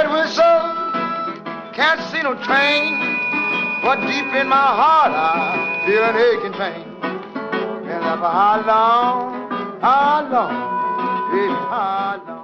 night whistle, can't see no train, but deep in my heart I feel an aching pain. And for how long, baby, how long?